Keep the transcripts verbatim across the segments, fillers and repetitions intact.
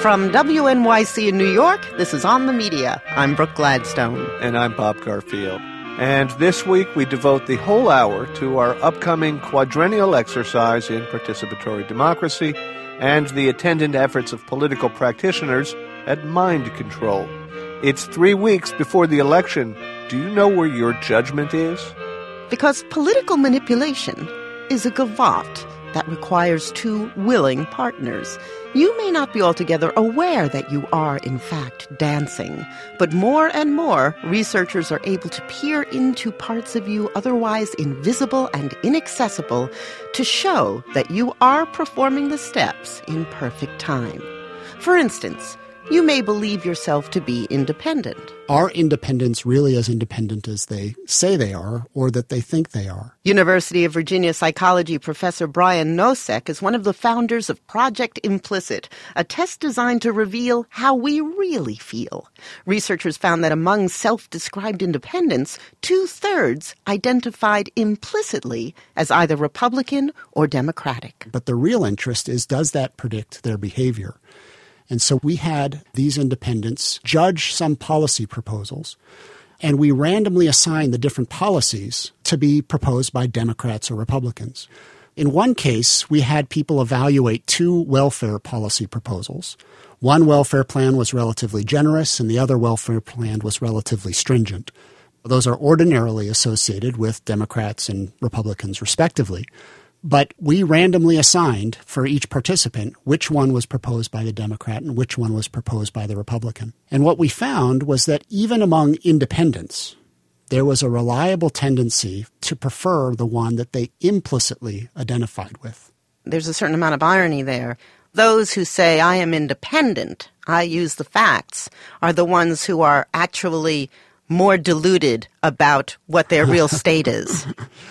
From W N Y C in New York, this is On the Media. I'm Brooke Gladstone. And I'm Bob Garfield. And this week we devote the whole hour to our upcoming quadrennial exercise in participatory democracy and the attendant efforts of political practitioners at mind control. It's three weeks before the election. Do you know where your judgment is? Because political manipulation is a gavotte that requires two willing partners. You may not be altogether aware that you are, in fact, dancing, but more and more researchers are able to peer into parts of you otherwise invisible and inaccessible to show that you are performing the steps in perfect time. For instance, you may believe yourself to be independent. Are independents really as independent as they say they are or that they think they are? University of Virginia psychology professor Brian Nosek is one of the founders of Project Implicit, a test designed to reveal how we really feel. Researchers found that among self-described independents, two-thirds identified implicitly as either Republican or Democratic. But the real interest is, does that predict their behavior? And so we had these independents judge some policy proposals, and we randomly assigned the different policies to be proposed by Democrats or Republicans. In one case, we had people evaluate two welfare policy proposals. One welfare plan was relatively generous, and the other welfare plan was relatively stringent. Those are ordinarily associated with Democrats and Republicans, respectively. But we randomly assigned for each participant which one was proposed by the Democrat and which one was proposed by the Republican. And what we found was that even among independents, there was a reliable tendency to prefer the one that they implicitly identified with. There's a certain amount of irony there. Those who say, I am independent, I use the facts, are the ones who are actually more deluded about what their real state is.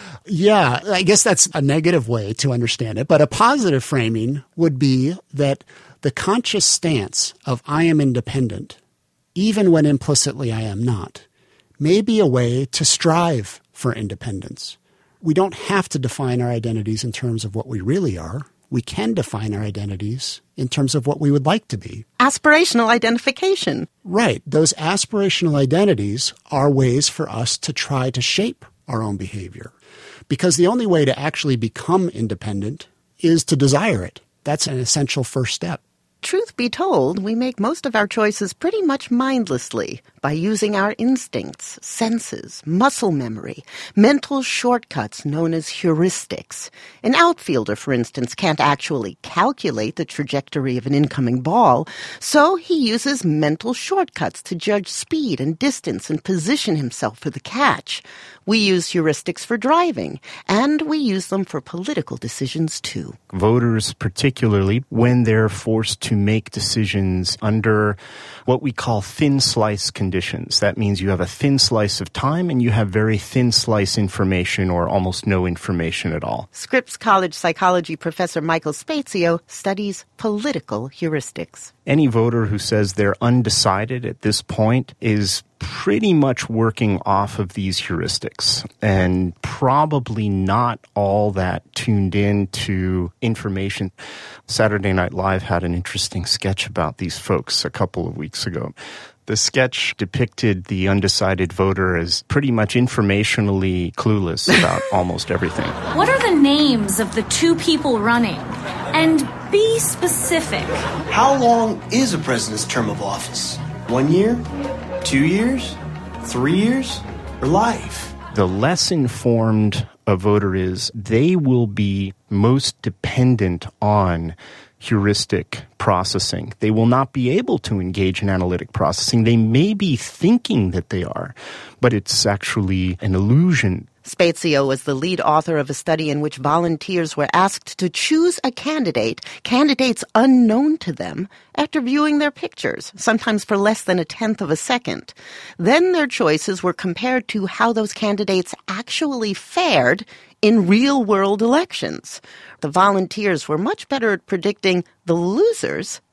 Yeah, I guess that's a negative way to understand it. But a positive framing would be that the conscious stance of I am independent, even when implicitly I am not, may be a way to strive for independence. We don't have to define our identities in terms of what we really are. We can define our identities in terms of what we would like to be. Aspirational identification. Right. Those aspirational identities are ways for us to try to shape our own behavior. Because the only way to actually become independent is to desire it. That's an essential first step. Truth be told, we make most of our choices pretty much mindlessly by using our instincts, senses, muscle memory, mental shortcuts known as heuristics. An outfielder, for instance, can't actually calculate the trajectory of an incoming ball, so he uses mental shortcuts to judge speed and distance and position himself for the catch. We use heuristics for driving, and we use them for political decisions too. Voters, particularly when they're forced to make decisions under what we call thin slice conditions. That means you have a thin slice of time and you have very thin slice information or almost no information at all. Scripps College psychology professor Michael Spazio studies political heuristics. Any voter who says they're undecided at this point is pretty much working off of these heuristics and probably not all that tuned in to information. Saturday Night Live had an interesting sketch about these folks a couple of weeks ago. The sketch depicted the undecided voter as pretty much informationally clueless about almost everything. What are the names of the two people running? And be specific. How long is a president's term of office? One year? Two years? Three years? Or life? The less informed a voter is, they will be most dependent on heuristic processing. They will not be able to engage in analytic processing. They may be thinking that they are, but it's actually an illusion. Spazio was the lead author of a study in which volunteers were asked to choose a candidate, candidates unknown to them, after viewing their pictures, sometimes for less than a tenth of a second. Then their choices were compared to how those candidates actually fared in real-world elections. The volunteers were much better at predicting the losers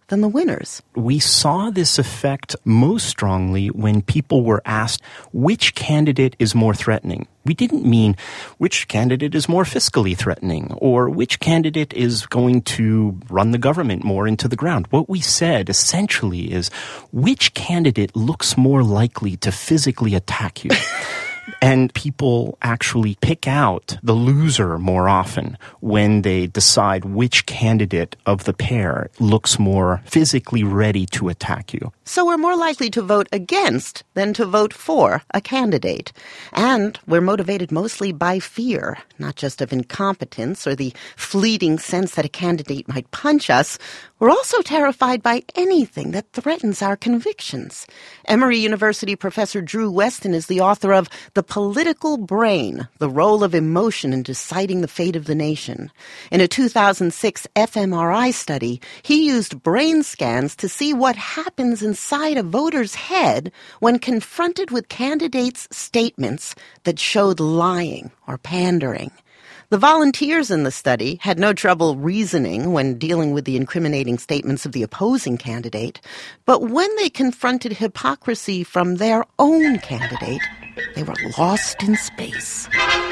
than the winners. We saw this effect most strongly when people were asked which candidate is more threatening. We didn't mean which candidate is more fiscally threatening or which candidate is going to run the government more into the ground. What we said essentially is which candidate looks more likely to physically attack you. And people actually pick out the loser more often when they decide which candidate of the pair looks more physically ready to attack you. So we're more likely to vote against than to vote for a candidate. And we're motivated mostly by fear, not just of incompetence or the fleeting sense that a candidate might punch us. We're also terrified by anything that threatens our convictions. Emory University professor Drew Weston is the author of The Political Brain, The Role of Emotion in Deciding the Fate of the Nation. In a two thousand six fMRI study, he used brain scans to see what happens inside a voter's head when confronted with candidates' statements that showed lying or pandering. The volunteers in the study had no trouble reasoning when dealing with the incriminating statements of the opposing candidate, but when they confronted hypocrisy from their own candidate, they were lost in space.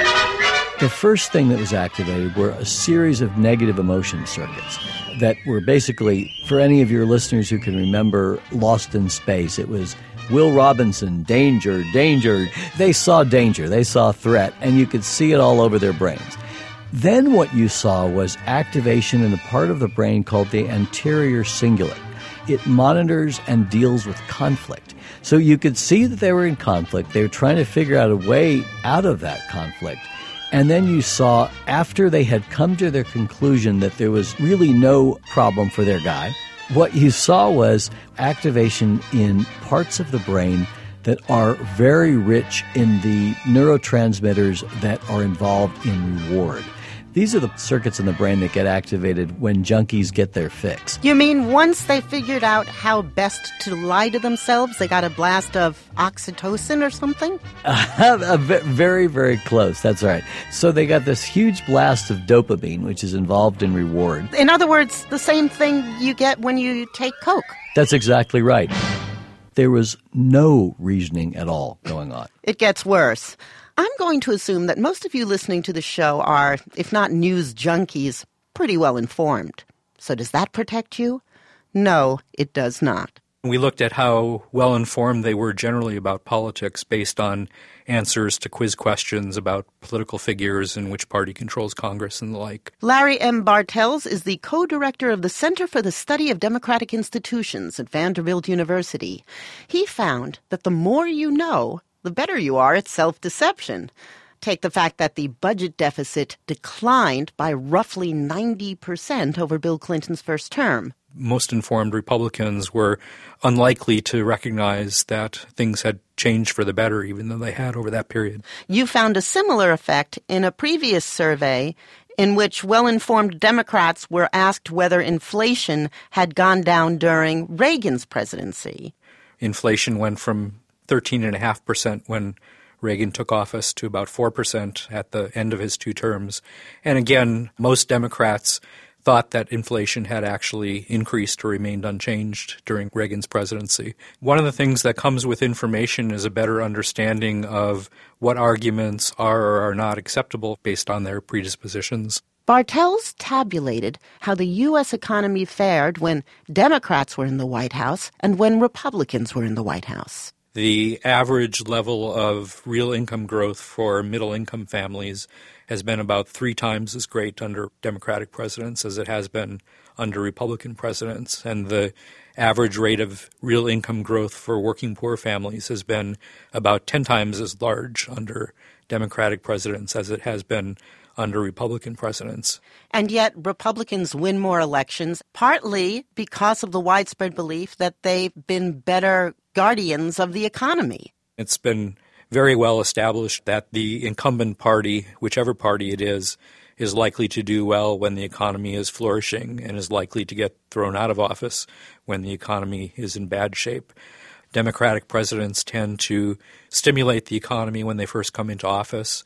The first thing that was activated were a series of negative emotion circuits that were basically, for any of your listeners who can remember Lost in Space, it was Will Robinson, danger, danger. They saw danger, they saw threat, and you could see it all over their brains. Then what you saw was activation in a part of the brain called the anterior cingulate. It monitors and deals with conflict. So you could see that they were in conflict. They were trying to figure out a way out of that conflict. And then you saw, after they had come to their conclusion that there was really no problem for their guy, what you saw was activation in parts of the brain that are very rich in the neurotransmitters that are involved in reward. These are the circuits in the brain that get activated when junkies get their fix. You mean once they figured out how best to lie to themselves, they got a blast of oxytocin or something? Uh, very, very close. That's right. So they got this huge blast of dopamine, which is involved in reward. In other words, the same thing you get when you take Coke. That's exactly right. There was no reasoning at all going on. It gets worse. I'm going to assume that most of you listening to the show are, if not news junkies, pretty well informed. So does that protect you? No, it does not. We looked at how well informed they were generally about politics based on answers to quiz questions about political figures and which party controls Congress and the like. Larry M. Bartels is the co-director of the Center for the Study of Democratic Institutions at Vanderbilt University. He found that the more you know, the better you are at self-deception. Take the fact that the budget deficit declined by roughly ninety percent over Bill Clinton's first term. Most informed Republicans were unlikely to recognize that things had changed for the better, even though they had over that period. You found a similar effect in a previous survey in which well-informed Democrats were asked whether inflation had gone down during Reagan's presidency. Inflation went from thirteen point five percent when Reagan took office to about four percent at the end of his two terms. And again, most Democrats thought that inflation had actually increased or remained unchanged during Reagan's presidency. One of the things that comes with information is a better understanding of what arguments are or are not acceptable based on their predispositions. Bartels tabulated how the U S economy fared when Democrats were in the White House and when Republicans were in the White House. The average level of real income growth for middle-income families has been about three times as great under Democratic presidents as it has been under Republican presidents. And the average rate of real income growth for working poor families has been about ten times as large under Democratic presidents as it has been under Republican presidents. And yet Republicans win more elections, partly because of the widespread belief that they've been better guardians of the economy. It's been very well established that the incumbent party, whichever party it is, is likely to do well when the economy is flourishing and is likely to get thrown out of office when the economy is in bad shape. Democratic presidents tend to stimulate the economy when they first come into office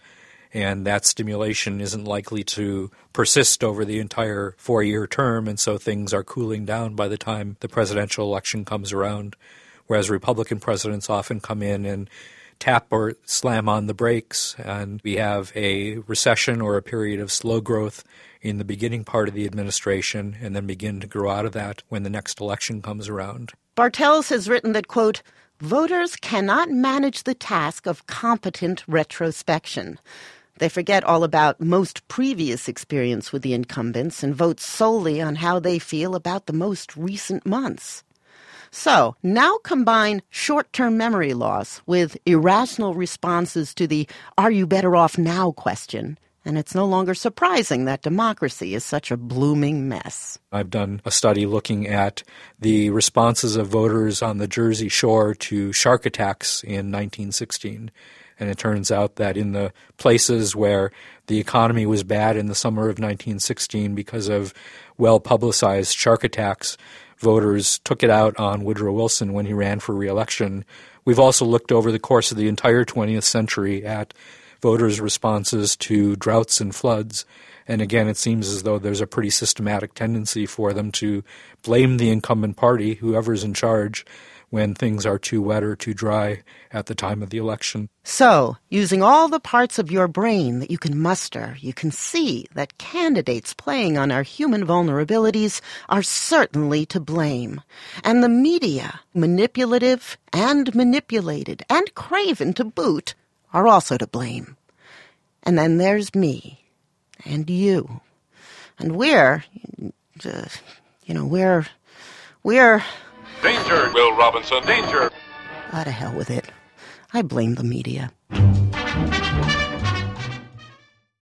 and that stimulation isn't likely to persist over the entire four-year term, and so things are cooling down by the time the presidential election comes around, whereas Republican presidents often come in and tap or slam on the brakes, and we have a recession or a period of slow growth in the beginning part of the administration and then begin to grow out of that when the next election comes around. Bartels has written that, quote, voters cannot manage the task of competent retrospection. They forget all about most previous experience with the incumbents and vote solely on how they feel about the most recent months. So, now combine short-term memory loss with irrational responses to the "are you better off now" question, and it's no longer surprising that democracy is such a blooming mess. I've done a study looking at the responses of voters on the Jersey Shore to shark attacks in nineteen sixteen. And it turns out that in the places where the economy was bad in the summer of nineteen sixteen because of well-publicized shark attacks, voters took it out on Woodrow Wilson when he ran for re-election. We've also looked over the course of the entire twentieth century at voters' responses to droughts and floods. And again, it seems as though there's a pretty systematic tendency for them to blame the incumbent party, whoever's in charge, when things are too wet or too dry at the time of the election. So, using all the parts of your brain that you can muster, you can see that candidates playing on our human vulnerabilities are certainly to blame. And the media, manipulative and manipulated and craven to boot, are also to blame. And then there's me and you. And we're, uh, you know, we're, we're... Danger, Will Robinson, danger. Ah, to hell with it. I blame the media.